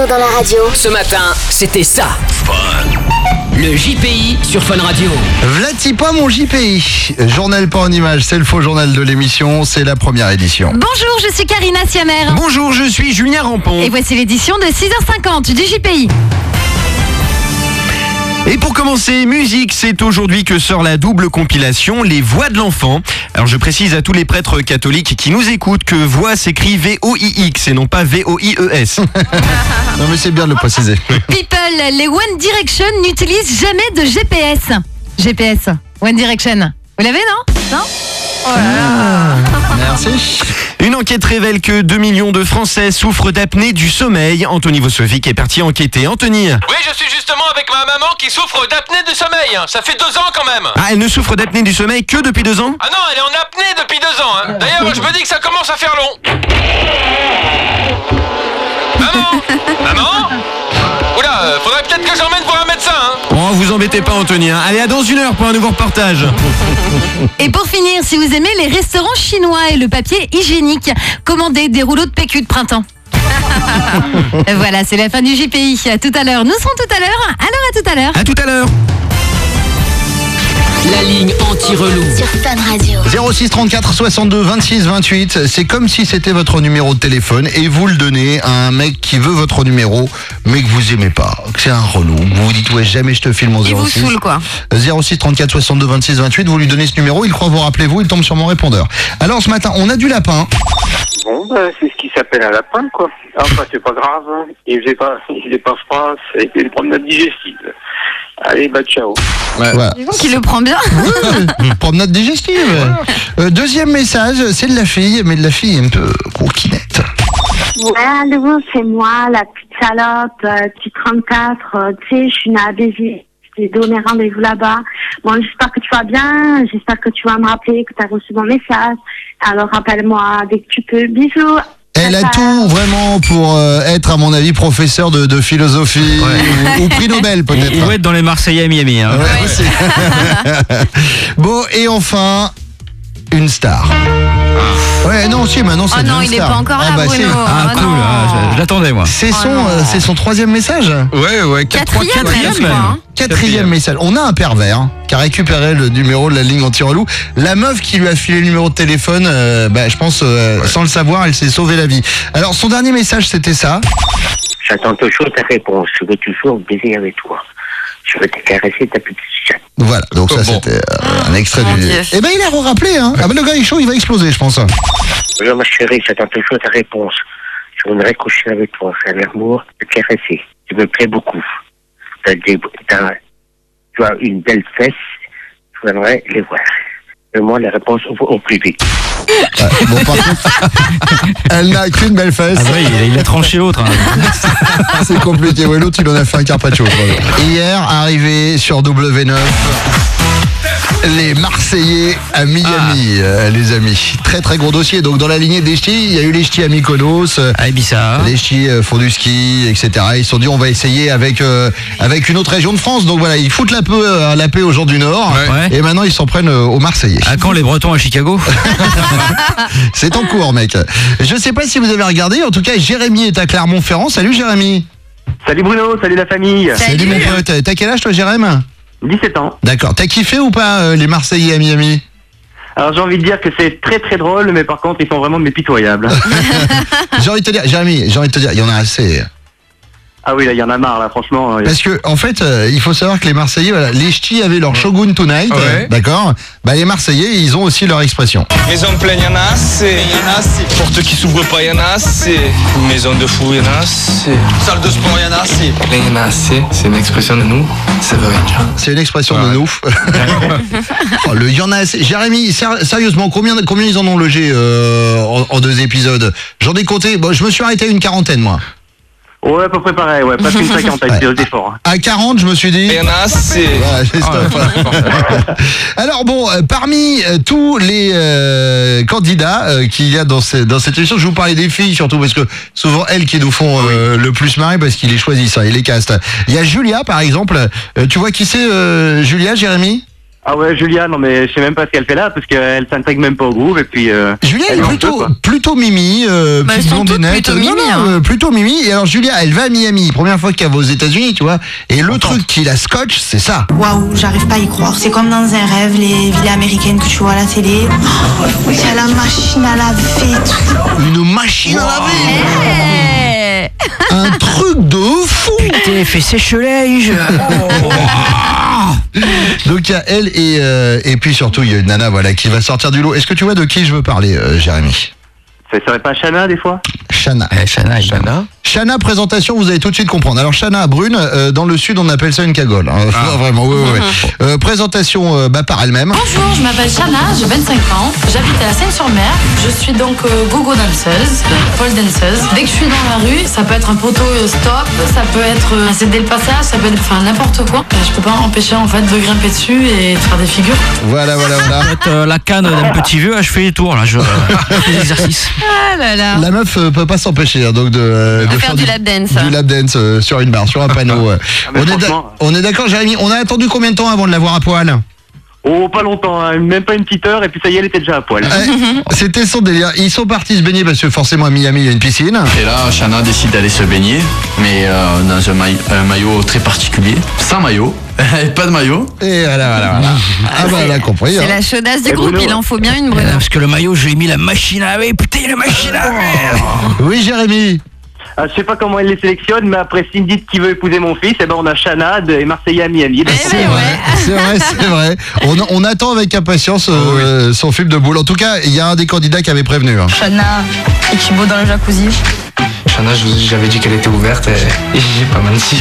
Bruno dans la radio. Ce matin, c'était ça. Le JPI sur Fun Radio. Vlati pas mon JPI. Journal pas en image, c'est le faux journal de l'émission, c'est la première édition. Bonjour, je suis Karina Siamer. Bonjour, je suis Julien Rampon. Et voici l'édition de 6h50 du JPI. Et pour commencer, musique, c'est aujourd'hui que sort la double compilation Les Voix de l'Enfant. Alors je précise à tous les prêtres catholiques qui nous écoutent que voix s'écrit V-O-I-X et non pas V-O-I-E-S. Non mais c'est bien de le préciser. People, les One Direction n'utilisent jamais de GPS. GPS, One Direction. Vous l'avez, non? Oh là là. Merci. Une enquête révèle que 2 millions de Français souffrent d'apnée du sommeil. Anthony Vosovic est parti enquêter. Anthony. Oui, je suis justement avec ma maman qui souffre d'apnée du sommeil. Ça fait 2 ans quand même. Ah, elle ne souffre d'apnée du sommeil que depuis 2 ans? Ah non, elle est en apnée depuis 2 ans. Hein. D'ailleurs, je me dis que ça commence à faire long. Maman Oula, faudrait peut-être que j'emmène voir un médecin. Hein. Oh, vous embêtez pas Anthony. Allez, à dans 1 heure pour un nouveau reportage. Et pour finir, si vous aimez les restaurants chinois et le papier hygiénique, commandez des rouleaux de PQ de printemps. Voilà, c'est la fin du JPI. À tout à l'heure. Nous serons tout à l'heure. Alors à tout à l'heure. À tout à l'heure. La ligne anti-relou. Sur Fun Radio. 06 34 62 26 28, c'est comme si c'était votre numéro de téléphone et vous le donnez à un mec qui veut votre numéro mais que vous aimez pas, que c'est un relou. Vous vous dites ouais jamais je te filme en 06. Il vous saoule quoi. 06 34 62 26 28, vous lui donnez ce numéro, il croit vous rappeler vous, il tombe sur mon répondeur. Alors ce matin, on a du lapin. Bon, c'est ce qui s'appelle un lapin, quoi. Enfin, c'est pas grave. Hein. Il faisait pas froid, c'était une promenade digestive. Allez, bah ciao. Voilà. Qui le prend bien. Promenade digestive. Deuxième message, c'est de la fille, mais de la fille un peu coquinette. Ouais, allô, c'est moi, la petite salope, petite 34, tu sais, je suis née à Béziers. J'ai donné rendez-vous là-bas. Bon, j'espère que tu vas bien, j'espère que tu vas me rappeler, que tu as reçu mon message. Alors, rappelle-moi dès que tu peux. Bisous. Elle a tout vraiment pour être, à mon avis, professeur de philosophie ou prix Nobel peut-être. Ou être dans les Marseillais à Miami. Hein. Ouais. Bon, et enfin, une star. Ouais, non, si, maintenant c'est Oh non, une il est star. pas encore là, bah, Bruno. Ah, cool, je l'attendais moi. C'est non. c'est son 3e message. Ouais, Quatrième même, je crois, hein. 4e message. On a un pervers qui a récupéré le numéro de la ligne anti-relou. La meuf qui lui a filé le numéro de téléphone, je pense, sans le savoir, elle s'est sauvé la vie. Alors, son dernier message, c'était ça. J'attends toujours ta réponse. Je veux toujours baiser avec toi. Je veux te caresser ta petite chatte. Voilà, donc ça, c'était un extrait Mon du... Dieu. Eh ben, il a rappelé, hein. Ah ben, le gars est chaud, il va exploser, je pense. Bonjour, ma chérie, j'attends toujours ta réponse. Je voudrais coucher avec toi, faire l'amour, te caresser. Tu me plais beaucoup. Tu as une belle fesse. Je voudrais les voir. Donne-moi la réponse au plus vite. Bon, par contre, elle n'a qu'une belle fesse. Ah oui, il a tranché l'autre. Hein. C'est compliqué. Ouais, l'autre, il en a fait un carpaccio. Hier, arrivé sur W9, les Marseillais à Miami, les amis. Très très gros dossier. Donc dans la lignée des ch'tis, il y a eu les ch'tis à Mykonos, À Ibiza. les ch'tis font du ski, etc. Ils se sont dit on va essayer avec une autre région de France. Donc voilà, ils foutent la paix aux gens du Nord. Ouais. Et maintenant ils s'en prennent aux Marseillais. À quand les Bretons à Chicago? C'est en cours, mec. Je sais pas si vous avez regardé. En tout cas, Jérémy est à Clermont-Ferrand. Salut Jérémy. Salut Bruno, salut la famille. Salut mon pote. T'as quel âge toi, Jérémy? 17 ans. D'accord. T'as kiffé ou pas les Marseillais à Miami? Alors j'ai envie de dire que c'est très très drôle, mais par contre ils sont vraiment pitoyables. J'ai envie de te dire, Jérémy, il y en a assez. Ah oui, là il y en a marre là, franchement. Parce que en fait, il faut savoir que les Marseillais, voilà, les ch'tis avaient leur Shogun Tonight, d'accord. Bah les Marseillais, ils ont aussi leur expression. Maison pleine, y'en a assez. Porte qui s'ouvre pas, y'en a assez. Maison de fou, y'en a assez. Salle de sport, y'en a assez. Y'en a assez, c'est une expression de nous. Ça veut rien dire. C'est une expression de nous. Oh, il y en a assez. Jérémy, sérieusement, combien ils en ont logé en 2 épisodes? J'en ai compté. Bon, je me suis arrêté à une 40aine, moi. Ouais, à peu près pareil, ouais, pas une 50 avec des efforts. À 40, je me suis dit... Y'en a assez. Voilà, j'ai stop. Alors bon, parmi tous les candidats qu'il y a dans cette émission, je vais vous parler des filles surtout parce que souvent elles qui nous font le plus marrer parce qu'ils les choisissent, ils les castent. Il y a Julia par exemple. Tu vois qui c'est Julia, Jérémy? Ah ouais, Julia, non mais je sais même pas ce qu'elle fait là parce qu'elle s'intègre même pas au groupe et puis. Julia elle est est en feu, quoi. plutôt mimi, Elles petite sont toutes blondinette. plutôt mimi, hein. Plutôt mimi. Et alors Julia, elle va à Miami, première fois qu'elle va aux États-Unis, tu vois. Et le truc qui la scotche, c'est ça. Waouh, j'arrive pas à y croire. C'est comme dans un rêve, les villas américaines que tu vois à la télé. Il y a la machine à laver et tout. Une machine à laver. Eh. Un truc de fou. Putain, fais sèche-linge. Donc il y a elle et puis surtout il y a une nana voilà qui va sortir du lot. Est-ce que tu vois de qui je veux parler, Jérémy? Ça serait pas Chana des fois? Chana. Chana. Chana, présentation, vous allez tout de suite comprendre. Alors Chana, brune, dans le sud on appelle ça une cagole. Hein. Vraiment, ouais. Présentation par elle-même. Bonjour, je m'appelle Chana, j'ai 25 ans, j'habite à la Seine-sur-Mer. Je suis donc gogo danseuse, pole danseuse. Dès que je suis dans la rue, ça peut être un poteau stop, ça peut être céder le passage, ça peut être n'importe quoi. Je peux pas empêcher en fait de grimper dessus et de faire des figures. Voilà. La canne d'un petit vieux, je fais les tours là, je fais des exercices. Ah là là. La meuf peut pas s'empêcher hein, donc de faire du lap dance. Du lap dance sur une barre, sur un panneau. On est d'accord, Jérémy. On a attendu combien de temps avant de la voir à poil? Oh, pas longtemps, hein, même pas une petite heure et puis ça y est, elle était déjà à poil. C'était son délire. Ils sont partis se baigner parce que forcément à Miami il y a une piscine. Et là, Chana décide d'aller se baigner, mais dans un maillot très particulier, sans maillot, pas de maillot. Et voilà. Ah bah elle a compris. C'est hein. la chaudasse du Et groupe, Bruno. il en faut bien une, Bruno. Parce que le maillot, je lui ai mis la machine à laver. Putain, la machine à laver. Oui, Jérémy. Je sais pas comment elle les sélectionne, mais après Cindy qui veut épouser mon fils, et ben on a Chana et Marseillais à Miami. C'est vrai. On attend avec impatience son film de boule. En tout cas, il y a un des candidats qui avait prévenu. Hein. Chana et Thibaut dans le jacuzzi. Chana, j'avais dit qu'elle était ouverte et j'ai pas menti.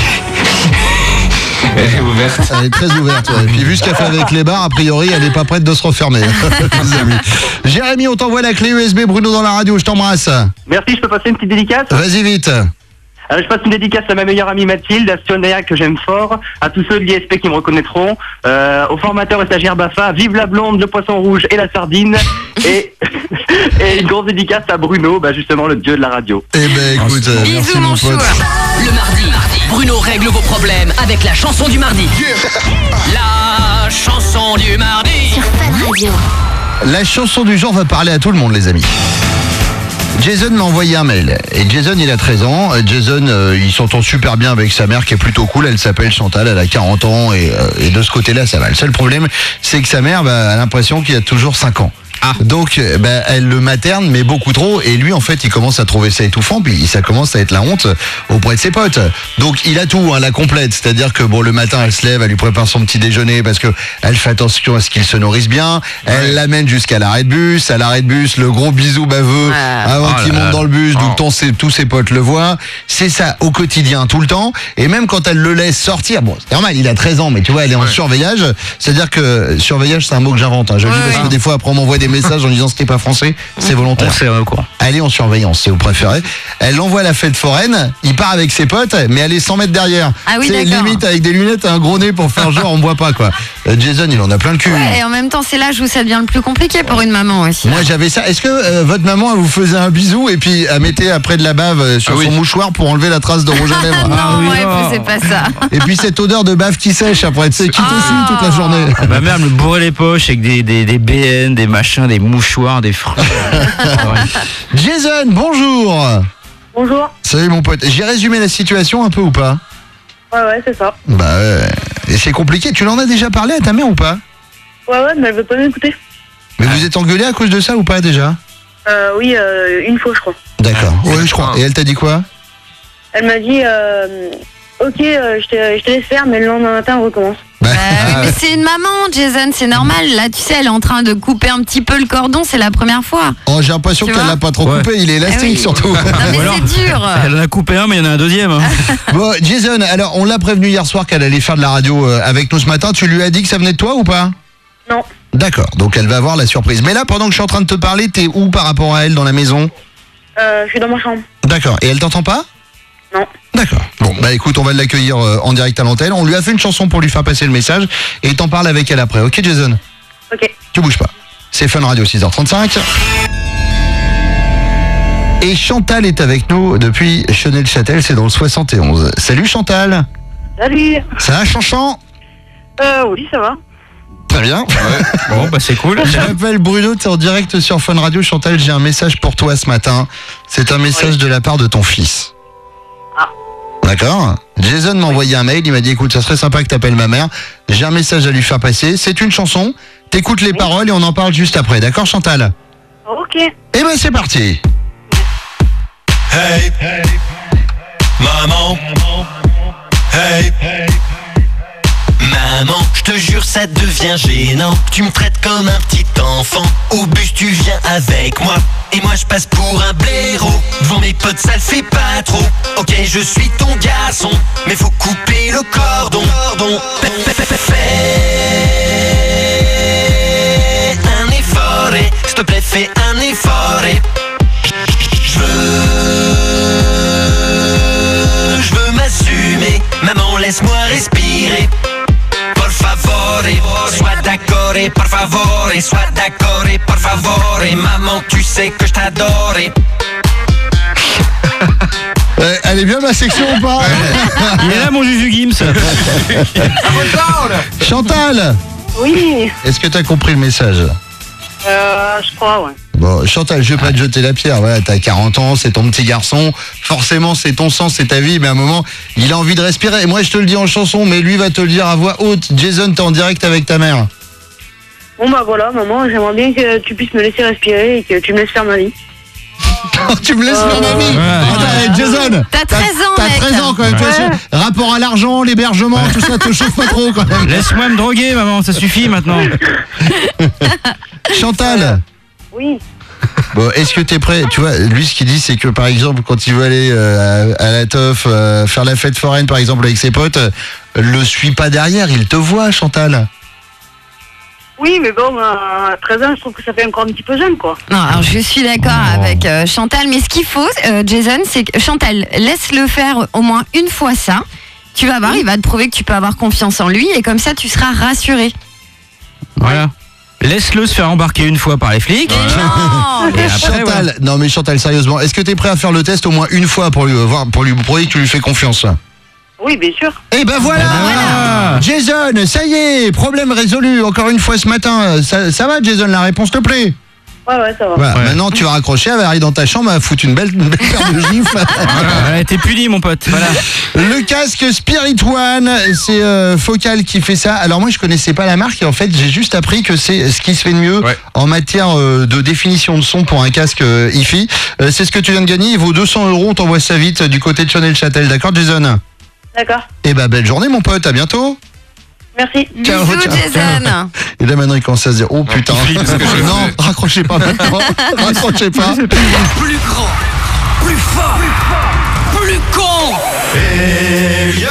Elle est ouverte. Elle est très ouverte. Ouais. Et puis vu ce qu'elle fait avec les bars, a priori, elle n'est pas prête de se refermer. Les amis. Jérémy, on t'envoie la clé USB. Bruno dans la radio, je t'embrasse. Merci, je peux passer une petite dédicace? Vas-y vite. Je passe une dédicace à ma meilleure amie Mathilde, à Sionéa que j'aime fort, à tous ceux de l'ISP qui me reconnaîtront, aux formateurs et stagiaires BAFA, vive la blonde, le poisson rouge et la sardine, et une grosse dédicace à Bruno, justement le dieu de la radio. Eh ben écoute, merci Bisous mon mon pote. chou. Le mardi, Bruno règle vos problèmes avec la chanson du mardi. La chanson du mardi. La chanson du jour va parler à tout le monde, les amis. Jason m'a envoyé un mail. Et Jason, il a 13 ans. Jason, il s'entend super bien avec sa mère qui est plutôt cool. Elle s'appelle Chantal, elle a 40 ans. Et de ce côté-là, ça va. Le seul problème, c'est que sa mère a l'impression qu'il a toujours 5 ans. Donc, elle le materne, mais beaucoup trop. Et lui, en fait, il commence à trouver ça étouffant. Puis ça commence à être la honte auprès de ses potes. Donc, il a tout, hein, la complète. C'est-à-dire que le matin, elle se lève, elle lui prépare son petit déjeuner parce que elle fait attention à ce qu'il se nourrisse bien. Elle l'amène jusqu'à l'arrêt de bus. À l'arrêt de bus, le gros bisou baveux avant qu'il monte dans le bus. Donc, tous ses potes le voient. C'est ça au quotidien, tout le temps. Et même quand elle le laisse sortir, c'est normal, il a 13 ans, mais tu vois, elle est en surveillage. C'est-à-dire que surveillage, c'est un mot que j'invente. Hein. Je le dis parce que des fois, après, on m'envoie des messages en disant ce qui n'est pas français, c'est volontaire. On sait quoi. Elle est en surveillance, c'est au préféré. Elle l'envoie à la fête foraine, il part avec ses potes, mais elle est 100 mètres derrière. Ah oui, c'est d'accord. limite avec des lunettes et un gros nez pour faire genre on voit pas quoi. Jason, il en a plein le cul. Ouais, et en même temps, c'est l'âge où ça devient le plus compliqué pour une maman aussi. Moi j'avais ça. Est-ce que votre maman elle vous faisait un bisou et puis elle mettait après de la bave sur son mouchoir pour enlever la trace de rouge à lèvres? Non, c'est pas ça. Et puis cette odeur de bave qui sèche après, tu sais, qui t'essuie toute la journée. Ma mère me bourrait les poches avec des BN, des machins, des mouchoirs, des fruits. Jason, bonjour. Bonjour. Salut mon pote. J'ai résumé la situation un peu ou pas? Ouais, c'est ça. Et c'est compliqué. Tu l'en as déjà parlé à ta mère ou pas? Ouais, mais elle veut pas m'écouter. Mais vous êtes engueulé à cause de ça ou pas déjà? Oui, une fois, je crois. D'accord. Oui, je crois. Et elle t'a dit quoi? Elle m'a dit, ok, je te laisse faire, mais le lendemain matin, on recommence. Oui, mais c'est une maman, Jason, c'est normal. Là, tu sais, elle est en train de couper un petit peu le cordon, c'est la première fois. Oh, j'ai l'impression Tu qu'elle vois l'a pas trop coupé, il est élastique surtout. Non, mais c'est dur. Elle en a coupé un, mais il y en a un deuxième. Hein. Bon, Jason, alors on l'a prévenu hier soir qu'elle allait faire de la radio avec nous ce matin. Tu lui as dit que ça venait de toi ou pas? Non. D'accord, donc elle va avoir la surprise. Mais là, pendant que je suis en train de te parler, t'es où par rapport à elle dans la maison? Je suis dans ma chambre. D'accord, et elle t'entend pas? Non. D'accord. Bon, écoute, on va l'accueillir en direct à l'antenne. On lui a fait une chanson pour lui faire passer le message et t'en parles avec elle après. Ok, Jason? Ok. Tu bouges pas. C'est Fun Radio 6h35. Et Chantal est avec nous depuis Chenel-Châtel, c'est dans le 71. Salut Chantal. Salut. Ça va, Chanchan? Oui, ça va. Très bien. Bon, bah c'est cool. Je m'appelle Bruno, t'es en direct sur Fun Radio. Chantal, j'ai un message pour toi ce matin. C'est un message de la part de ton fils. D'accord. Jason m'a envoyé un mail, il m'a dit écoute, ça serait sympa que t'appelles ma mère. J'ai un message à lui faire passer. C'est une chanson, t'écoutes les paroles et on en parle juste après. D'accord Chantal? Ok. Eh ben c'est parti. Hey, maman, hey, maman, je te jure ça devient gênant. Tu me traites comme un petit enfant. Au bus tu viens avec moi et moi je passe pour un blaireau. Devant mes potes ça le fait pas trop. Ok je suis ton garçon, mais faut couper le cordon. Fais un effort, s'il te plaît fais un effort. Je veux m'assumer, maman laisse-moi respirer. Por favore, sois d'accord et por favore, sois d'accord et por favore, maman tu sais que je t'adore. Elle est bien ma section ou pas? Il est là mon Juju Gims. Chantal, Oui, est-ce que t'as compris le message? je crois, ouais. Bon, Chantal, je vais pas te jeter la pierre. Voilà, t'as 40 ans, c'est ton petit garçon. Forcément, c'est ton sang, c'est ta vie. Mais à un moment, il a envie de respirer. Et moi, je te le dis en chanson, mais lui va te le dire à voix haute. Jason, t'es en direct avec ta mère. Bon bah voilà, maman, j'aimerais bien que tu puisses me laisser respirer et que tu me laisses faire ma vie. Tu me laisses faire ma vie. Attends, Jason, T'as 13 ans, t'as mec. 13 ans quand même. Ouais. Rapport à l'argent, l'hébergement, tout ça te chauffe pas trop quand même. Laisse-moi me droguer, maman, ça suffit maintenant. Chantal. Oui. Bon, est-ce que t'es prêt? Tu vois, lui, ce qu'il dit, c'est que par exemple, quand il veut aller à la teuf, faire la fête foraine, par exemple, avec ses potes, le suis pas derrière, il te voit, Chantal. Oui, mais bon, à 13 ans, je trouve que ça fait encore un petit peu jeune, quoi. Non, alors je suis d'accord avec Chantal, mais ce qu'il faut, Jason, c'est que Chantal, laisse-le faire au moins une fois ça. Tu vas voir, il va te prouver que tu peux avoir confiance en lui et comme ça, tu seras rassuré. Voilà. Laisse-le se faire embarquer une fois par les flics. Non, Et après, Chantal, ouais. non mais Chantal, sérieusement, est-ce que t'es prêt à faire le test au moins une fois pour lui voir, pour lui prouver que tu lui fais confiance? Oui, bien sûr. Eh ben voilà, Jason, ça y est, problème résolu. Encore une fois ce matin, ça va Jason, la réponse te plaît? Ouais, ça va. Voilà, Ouais. maintenant tu vas raccrocher, elle va arriver dans ta chambre, elle va foutre une belle paire de gifles. Voilà, t'es puni mon pote. Voilà. Le casque Spirit One, c'est Focal qui fait ça. Alors moi je connaissais pas la marque et en fait j'ai juste appris que c'est ce qui se fait de mieux en matière de définition de son pour un casque hi-fi. C'est ce que tu viens de gagner, il vaut 200 €, on t'envoie ça vite du côté de Channel-Châtel, d'accord Jason? D'accord. Eh ben belle journée mon pote, à bientôt. Merci. Ciao, bisous, ciao. Jason. Et là maintenant il commence à se dire oh putain, non, raccrochez pas maintenant, raccrochez pas. Plus grand, plus fort, plus con. Elliot,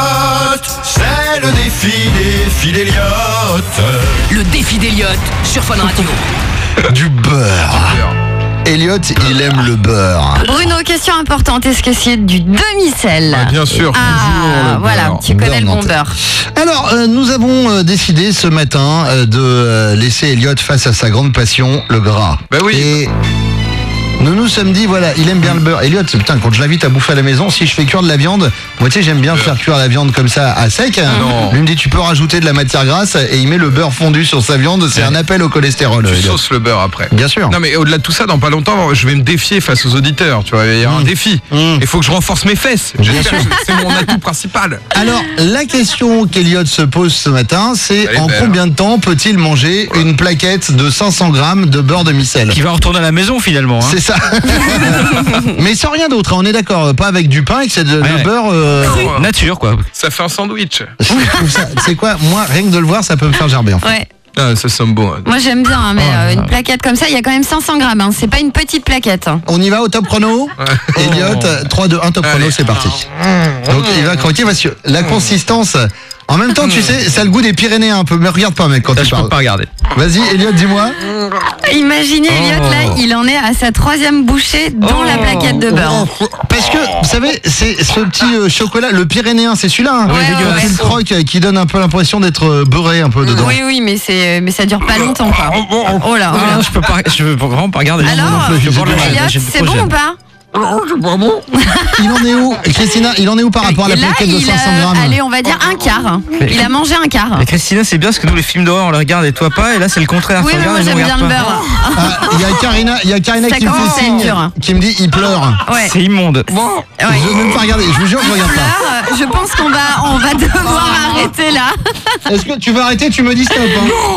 c'est le défi d'Elliot. Le défi d'Elliot sur Fun Radio. Du beurre. Elliot, il aime le beurre. Bruno, question importante, est-ce que c'est du demi-sel? Bien sûr. Ah, voilà, tu connais le bon beurre. Alors, nous avons décidé ce matin de laisser Elliot face à sa grande passion, le gras. Bah oui. Et nous nous sommes dit, voilà, il aime bien le beurre. Elliot, putain, quand je l'invite à bouffer à la maison, si je fais cuire de la viande, moi tu sais, j'aime bien faire cuire la viande comme ça à sec. Non. Lui me dit, tu peux rajouter de la matière grasse et il met le beurre fondu sur sa viande. C'est un appel au cholestérol. Tu Elliot. sauces le beurre après. Bien sûr. Non mais au-delà de tout ça, dans pas longtemps, je vais me défier face aux auditeurs. Tu vois, il y a un défi. Il faut que je renforce mes fesses. J'espère que c'est mon atout principal. Alors, la question qu'Elliot se pose ce matin, c'est Elle est en belle. combien de temps peut-il manger une plaquette de 500 grammes de beurre de micelle? Qui va retourner à la maison finalement. Hein. C'est ça. Mais sans rien d'autre, hein, on est d'accord, pas avec du pain et que c'est le Ouais. beurre. Nature quoi. Ça fait un sandwich. Je trouve ça- c'est quoi? Moi, rien que de le voir, ça peut me faire gerber. En fait. Ouais. Ah, ça sent bon. Moi j'aime bien, hein, mais une plaquette comme ça, il y a quand même 500 grammes. Hein. C'est pas une petite plaquette. Hein. On y va au top chrono. Elliot, 3, 2, 1, top chrono, Allez. c'est parti. Donc il va croquer parce que la consistance. En même temps, tu sais, ça a le goût des Pyrénéens un peu. Me regarde pas, mec, quand Ça, tu je peux parles. pas regarder. Vas-y, Elliot, dis-moi. Imaginez Elliot là, il en est à sa 3e bouchée dans la plaquette de beurre. Parce que, vous savez, c'est ce petit chocolat, le Pyrénéen, c'est celui-là. Hein, Ouais, quand ouais. tu le croques, qui donne un peu l'impression d'être beurré un peu dedans. Oui, mais ça dure pas longtemps. Quoi. Oh là, oh là. Je peux vraiment pas regarder. Alors, Je peux pas regarder. Elliot, c'est bon ou pas? c'est pas bon. Il en est où, Christina? Il en est où par rapport à la Là, plaquette de 500 grammes? allez, on va dire un quart. Il a mangé un quart. Mais Christina, c'est bien parce que nous, les films d'horreur, on les regarde et toi pas. Et là, c'est le contraire. Oui, Tu mais moi regardes et nous, j'aime on bien le regarde pas. beurre. Il y a Karina Ça qui me commence fait à être signe, dur. qui me dit il pleure. Ouais. C'est immonde. Je veux même pas regarder, je vous jure que je regarde pas. Je pense qu'on va devoir arrêter là. Est-ce que tu vas arrêter? Tu me dis stop.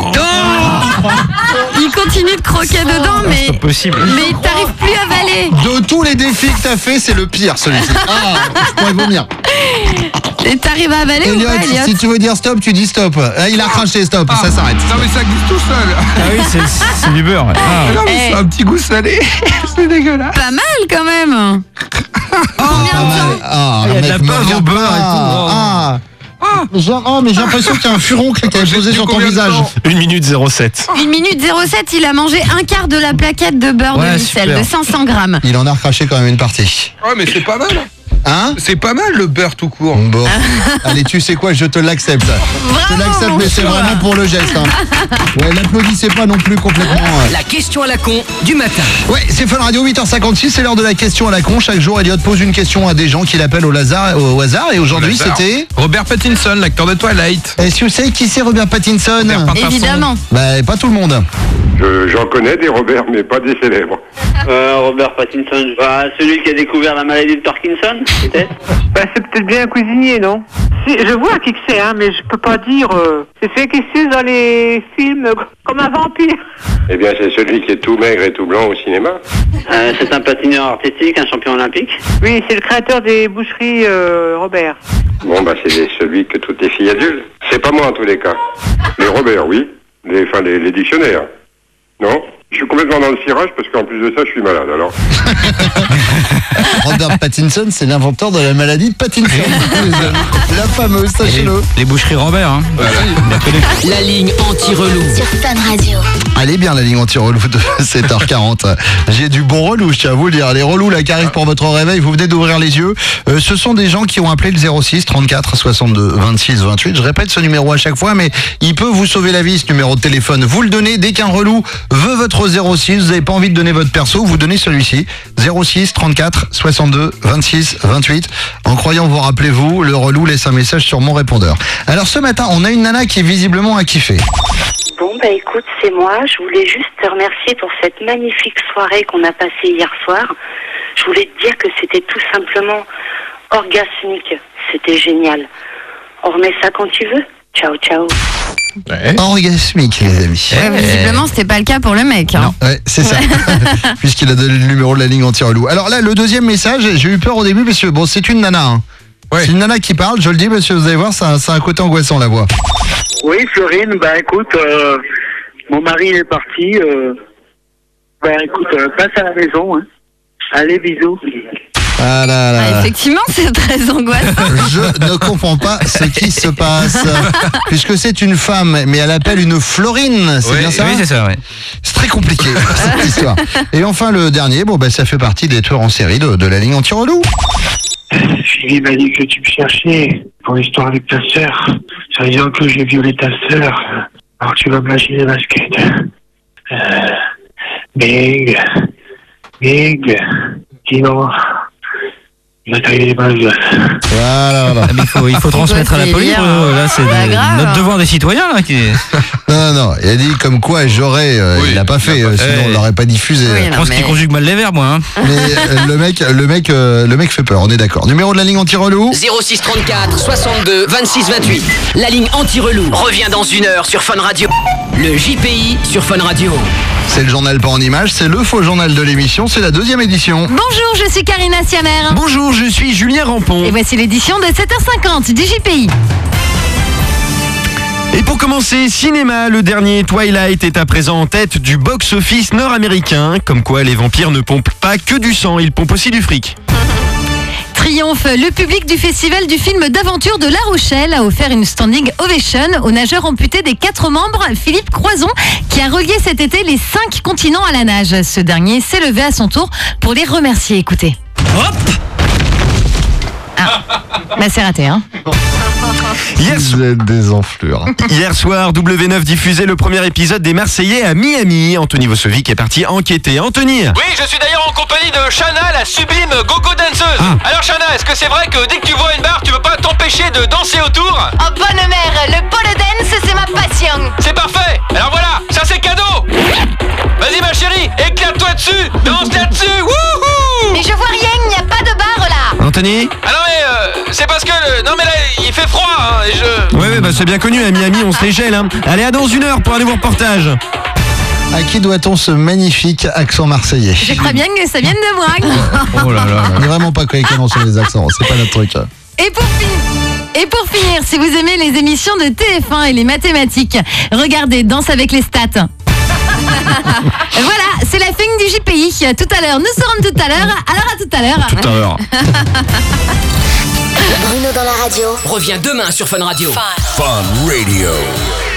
Il continue de croquer dedans, mais C'est pas possible. mais t'arrives plus à avaler. De tous les défis que t'as fait, c'est le pire celui-ci. Je pourrais vomir. Et t'arrives à avaler ou Elliot, pas, Elliot? si tu veux dire stop, tu dis stop. Il a craché stop, ça s'arrête. Non mais ça glisse tout seul. Ah oui, c'est du beurre. Ouais. Ah. Non mais c'est un petit goût salé. C'est dégueulasse. Pas mal quand même. Combien de temps? Ah, Il y a de la mec, me bave au regarde beurre pas. et tout. Mais j'ai l'impression qu'il y a un furon qui a posé sur ton visage. 1 minute 07. 1 minute 07, il a mangé un quart de la plaquette de beurre Ouais, de Micelle, super. de 500 grammes. Il en a recraché quand même une partie. Ouais mais c'est pas mal. Hein? C'est pas mal le beurre tout court. Bon. Allez, tu sais quoi, je te l'accepte. Je te l'accepte, mais c'est vraiment pour le geste. Ouais, l'applaudissez pas non plus complètement. La question à la con du matin. Ouais, c'est Fun Radio, 8h56, c'est l'heure de la question à la con. Chaque jour, Elliot pose une question à des gens qu'il appelle au hasard. Et aujourd'hui, c'était... Robert Pattinson, l'acteur de Twilight. Est-ce que vous savez qui c'est Robert Pattinson? Évidemment. Bah, pas tout le monde. J'en connais des Robert, mais pas des célèbres. Robert Pattinson, celui qui a découvert la maladie de Parkinson, peut-être. C'est peut-être bien un cuisinier, non? Si, je vois qui que c'est, hein, mais je peux pas dire. C'est celui qui suce dans les films comme un vampire. Eh bien, c'est celui qui est tout maigre et tout blanc au cinéma. C'est un patineur artistique, un champion olympique. Oui, c'est le créateur des boucheries Robert. Bon, bah, c'est celui que toutes les filles adultes. C'est pas moi en tous les cas. Les Robert, oui. Les dictionnaires. Non? Je suis complètement dans le cirage parce qu'en plus de ça, je suis malade, alors. Robert Pattinson, c'est l'inventeur de la maladie de Pattinson. La fameuse, sachez-le. Les boucheries Robert, hein. La ligne anti-relou. Sur Fun Radio. Allez bien la ligne anti-relou de 7h40. J'ai du bon relou, je tiens à vous le dire. Les relous là qui arrivent pour votre réveil, vous venez d'ouvrir les yeux. Ce sont des gens qui ont appelé le 06 34 62 26 28. Je répète ce numéro à chaque fois, mais il peut vous sauver la vie, ce numéro de téléphone. Vous le donnez dès qu'un relou veut votre 06. Vous n'avez pas envie de donner votre perso, vous donnez celui-ci. 06 34 62 26 28. En croyant vous rappelez-vous, le relou laisse un message sur mon répondeur. Alors ce matin, on a une nana qui visiblement a kiffé. Bon, bah écoute, c'est moi. Je voulais juste te remercier pour cette magnifique soirée qu'on a passée hier soir. Je voulais te dire que c'était tout simplement orgasmique. C'était génial. On remet ça quand tu veux. Ciao, ciao. Ouais. Orgasmique, les amis. Visiblement, c'était pas le cas pour le mec. Hein. Ouais, c'est ça. Puisqu'il a donné le numéro de la ligne anti-relou. Alors là, le deuxième message, j'ai eu peur au début parce que bon, c'est une nana. Hein. Ouais. C'est une nana qui parle, je le dis, monsieur, vous allez voir, ça a un côté angoissant, la voix. Oui, Florine, bah écoute, mon mari est parti. Bah écoute, passe à la maison. Hein. Allez, bisous. Ah là là. Effectivement, c'est très angoissant. Je ne comprends pas ce qui se passe. Puisque c'est une femme, mais elle appelle une Florine, c'est bien ça? Oui, c'est ça, ouais. C'est très compliqué, cette histoire. Et enfin, le dernier, bon, bah, ça fait partie des tueurs en série de la ligne anti-relou. Philippe m'a dit que tu me cherchais pour l'histoire avec ta sœur. Ça disant que j'ai violé ta sœur. Alors tu vas me lâcher les baskets. Big. Sinon, il va tailler les balles. Voilà. Il faut transmettre à la police. Là, c'est notre devoir des citoyens. Là, qui... Non. Il a dit comme quoi j'aurais. Il l'a pas fait, sinon on l'aurait pas diffusé. Je pense qu'il conjugue mal les verbes, moi. Hein. Mais le mec fait peur, on est d'accord. Numéro de la ligne anti-relou 06 34 62 26 28. La ligne anti-relou revient dans 1 heure sur Fun Radio. Le JPI sur Fun Radio. C'est le journal pas en images, c'est le faux journal de l'émission, c'est la 2e édition. Bonjour, je suis Karina Siamer. Bonjour, je suis Julien Rampon. Et voici l'édition de 7h50 du JPI. Et pour commencer, cinéma, le dernier Twilight est à présent en tête du box-office nord-américain. Comme quoi les vampires ne pompent pas que du sang, ils pompent aussi du fric. Triomphe, le public du festival du film d'aventure de La Rochelle a offert une standing ovation au nageur amputé des 4 membres, Philippe Croison, qui a relié cet été les 5 continents à la nage. Ce dernier s'est levé à son tour pour les remercier. Écoutez. Hop. Ah, bah c'est raté, hein. Vous êtes des enflures. Hier soir, W9 diffusait le premier épisode des Marseillais à Miami. Anthony Vosovic est parti enquêter. Anthony. Oui, je suis d'ailleurs en compagnie de Shana, la sublime gogo danseuse. Alors Shana, est-ce que c'est vrai que dès que tu vois une barre, tu peux pas t'empêcher de danser autour? Oh bonne mère, le pole dance c'est ma passion. C'est parfait. Alors voilà, ça c'est cadeau. Vas-y ma chérie, éclate-toi dessus, danse là-dessus. Wouhou. Mais je vois rien, il n'y a pas de barre là. Anthony. Ah non mais c'est parce que non mais là il fait froid hein, et je... Ouais, bah c'est bien connu, à Miami on se les gèle. Allez, à dans 1 heure pour un nouveau reportage. À qui doit-on ce magnifique accent marseillais? Je crois bien que ça vienne de moi. Oh là là, on n'est vraiment pas comment sur les accents, c'est pas notre truc. Et pour finir, si vous aimez les émissions de TF1 et les mathématiques, regardez Danse avec les stats. Voilà, c'est la fin du JPI. Tout à l'heure, nous serons tout à l'heure. Alors à tout à l'heure. Tout à l'heure. Bruno dans la radio Reviens demain sur Fun Radio. Fun Radio.